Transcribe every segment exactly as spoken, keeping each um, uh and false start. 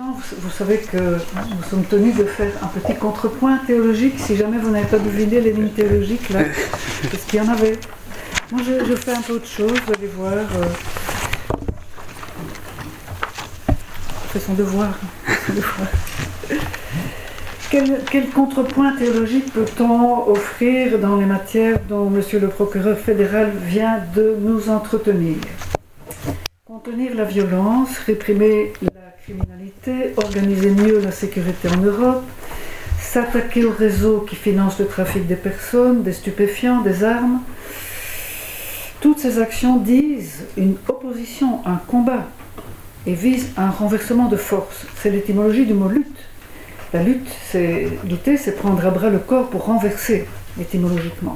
temps, vous, vous savez que nous sommes tenus de faire un petit contrepoint théologique, si jamais vous n'avez pas deviné les lignes théologiques là, parce qu'il y en avait. Moi je, je fais un peu autre chose, vous allez voir. Euh, fait son devoir. Son devoir. Quel, quel contrepoint théologique peut-on offrir dans les matières dont Monsieur le procureur fédéral vient de nous entretenir? Contenir la violence, réprimer la criminalité, organiser mieux la sécurité en Europe, s'attaquer aux réseaux qui financent le trafic des personnes, des stupéfiants, des armes. Toutes ces actions disent une opposition, un combat, et visent un renversement de force. C'est l'étymologie du mot lutte. La lutte, c'est lutter, c'est prendre à bras le corps pour renverser, étymologiquement.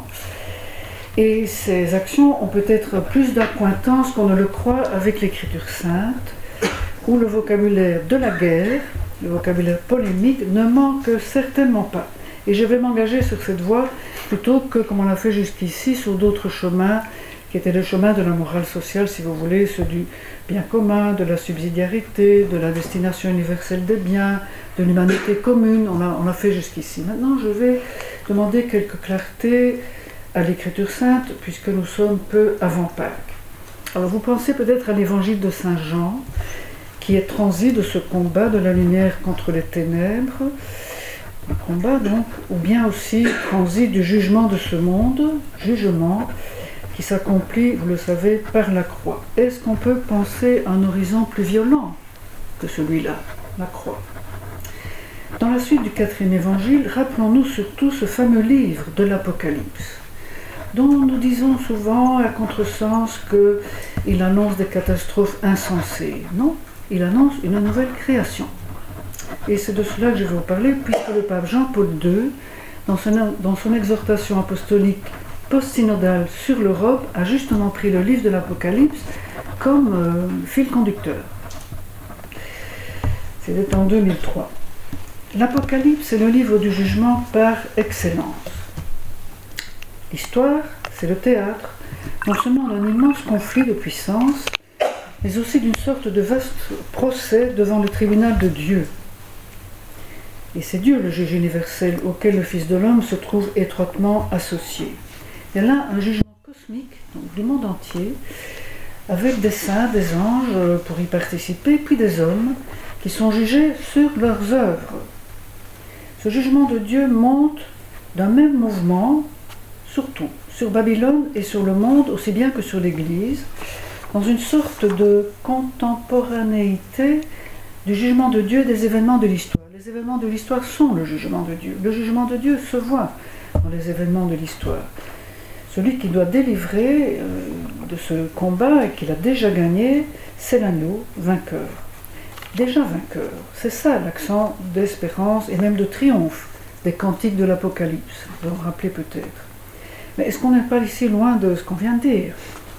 Et ces actions ont peut-être plus d'accointance qu'on ne le croit avec l'Écriture sainte, où le vocabulaire de la guerre, le vocabulaire polémique, ne manque certainement pas. Et je vais m'engager sur cette voie plutôt que, comme on l'a fait jusqu'ici, sur d'autres chemins, qui étaient le chemin de la morale sociale, si vous voulez, ceux du bien commun, de la subsidiarité, de la destination universelle des biens, de l'humanité commune, on l'a on a fait jusqu'ici. Maintenant, je vais demander quelques clartés à l'Écriture sainte, puisque nous sommes peu avant Pâques. Alors, vous pensez peut-être à l'évangile de Saint Jean, qui est transi de ce combat de la lumière contre les ténèbres, un combat donc, ou bien aussi transi du jugement de ce monde, jugement, qui s'accomplit, vous le savez, par la croix. Est-ce qu'on peut penser à un horizon plus violent que celui-là, la croix? Dans la suite du quatrième évangile, rappelons-nous surtout ce fameux livre de l'Apocalypse, dont nous disons souvent à contresens qu'il annonce des catastrophes insensées. Non, il annonce une nouvelle création. Et c'est de cela que je vais vous parler, puisque le pape Jean-Paul deux, dans son, dans son exhortation apostolique post-synodale sur l'Europe, a justement pris le livre de l'Apocalypse comme euh, fil conducteur. C'était en deux mille trois. L'Apocalypse est le livre du jugement par excellence. L'histoire, c'est le théâtre, non seulement d'un immense conflit de puissance, mais aussi d'une sorte de vaste procès devant le tribunal de Dieu. Et c'est Dieu le juge universel auquel le Fils de l'homme se trouve étroitement associé. Il y a là un jugement cosmique, donc du monde entier, avec des saints, des anges pour y participer, puis des hommes qui sont jugés sur leurs œuvres. Ce jugement de Dieu monte d'un même mouvement, surtout sur Babylone et sur le monde, aussi bien que sur l'Église, dans une sorte de contemporanéité du jugement de Dieu et des événements de l'histoire. Les événements de l'histoire sont le jugement de Dieu. Le jugement de Dieu se voit dans les événements de l'histoire. Celui qui doit délivrer euh, de ce combat et qu'il a déjà gagné, c'est l'agneau vainqueur. Déjà vainqueur. C'est ça l'accent d'espérance et même de triomphe des cantiques de l'Apocalypse. Vous vous en rappelez peut-être. Mais est-ce qu'on n'est pas ici loin de ce qu'on vient de dire?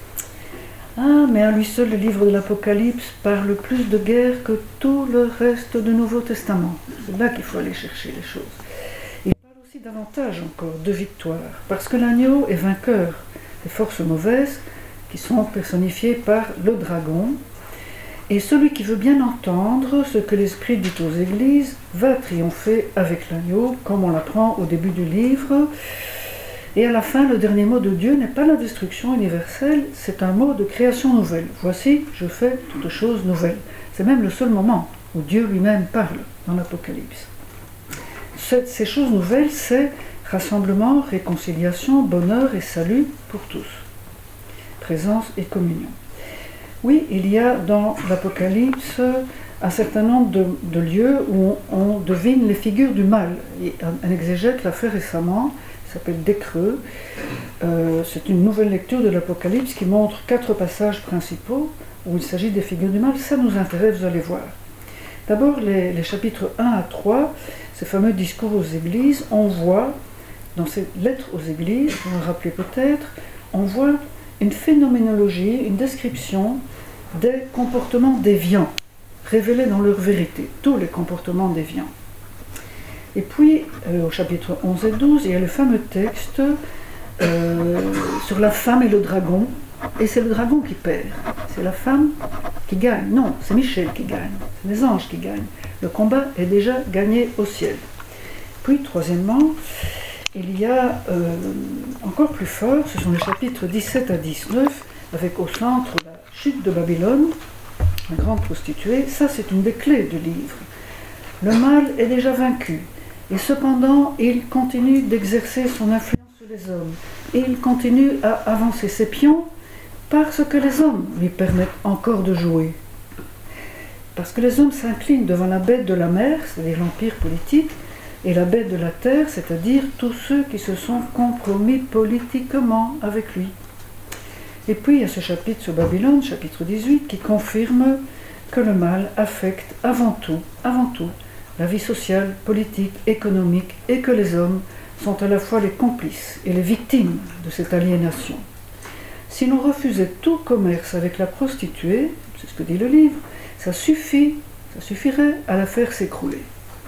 Ah, mais à lui seul, le livre de l'Apocalypse parle plus de guerre que tout le reste du Nouveau Testament. C'est là qu'il faut aller chercher les choses. Il parle aussi davantage encore de victoire, parce que l'agneau est vainqueur des forces mauvaises qui sont personnifiées par le dragon. Et celui qui veut bien entendre ce que l'Esprit dit aux églises va triompher avec l'agneau, comme on l'apprend au début du livre. Et à la fin, le dernier mot de Dieu n'est pas la destruction universelle, c'est un mot de création nouvelle. Voici, je fais toutes choses nouvelles. C'est même le seul moment où Dieu lui-même parle dans l'Apocalypse. Ces choses nouvelles, c'est rassemblement, réconciliation, bonheur et salut pour tous. Présence et communion. Oui, il y a dans l'Apocalypse un certain nombre de, de lieux où on, on devine les figures du mal. Et un, un exégète l'a fait récemment, il s'appelle Descreux. Euh, c'est une nouvelle lecture de l'Apocalypse qui montre quatre passages principaux où il s'agit des figures du mal. Ça nous intéresse, vous allez voir. D'abord, les, les chapitres un à trois, ces fameux discours aux églises, on voit, dans ces lettres aux églises, vous vous rappelez peut-être, on voit une phénoménologie, une description des comportements déviants, révélés dans leur vérité, tous les comportements déviants. Et puis, euh, au chapitre onze et douze, il y a le fameux texte euh, sur la femme et le dragon, et c'est le dragon qui perd, c'est la femme qui gagne. Non, c'est Michel qui gagne, c'est les anges qui gagnent. Le combat est déjà gagné au ciel. Puis, troisièmement, il y a euh, encore plus fort, ce sont les chapitres dix-sept à dix-neuf, avec au centre la chute de Babylone, la grande prostituée. Ça, c'est une des clés du livre. Le mal est déjà vaincu, et cependant, il continue d'exercer son influence sur les hommes, et il continue à avancer ses pions parce que les hommes lui permettent encore de jouer. Parce que les hommes s'inclinent devant la bête de la mer, c'est-à-dire l'empire politique, et la bête de la terre, c'est-à-dire tous ceux qui se sont compromis politiquement avec lui. Et puis il y a ce chapitre sur Babylone, chapitre dix-huit, qui confirme que le mal affecte avant tout, avant tout, la vie sociale, politique, économique, et que les hommes sont à la fois les complices et les victimes de cette aliénation. Si l'on refusait tout commerce avec la prostituée, c'est ce que dit le livre, ça suffit, ça suffirait à la faire s'écrouler.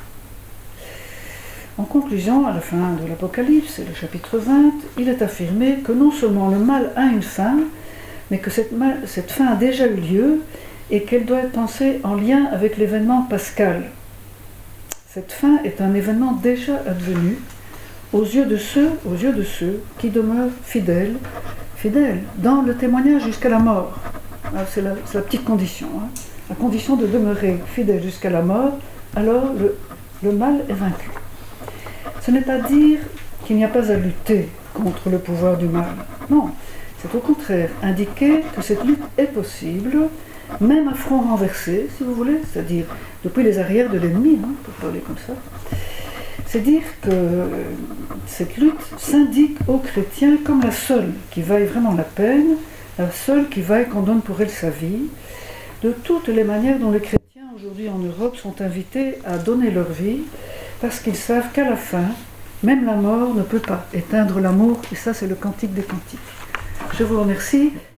En conclusion, à la fin de l'Apocalypse, et le chapitre vingt, il est affirmé que non seulement le mal a une fin, mais que cette, mal, cette fin a déjà eu lieu et qu'elle doit être pensée en lien avec l'événement pascal. Cette fin est un événement déjà advenu aux yeux de ceux, aux yeux de ceux qui demeurent fidèles, fidèles dans le témoignage jusqu'à la mort. Alors, c'est, la, c'est la petite condition, hein. La condition de demeurer fidèle jusqu'à la mort, alors le, le mal est vaincu. Ce n'est pas dire qu'il n'y a pas à lutter contre le pouvoir du mal. Non, c'est au contraire indiquer que cette lutte est possible, même à front renversé, si vous voulez, c'est-à-dire depuis les arrières de l'ennemi, hein, pour parler comme ça. C'est dire que cette lutte s'indique aux chrétiens comme la seule qui vaille vraiment la peine, la seule qui vaille qu'on donne pour elle sa vie, de toutes les manières dont les chrétiens aujourd'hui en Europe sont invités à donner leur vie, parce qu'ils savent qu'à la fin, même la mort ne peut pas éteindre l'amour, et ça c'est le cantique des cantiques. Je vous remercie.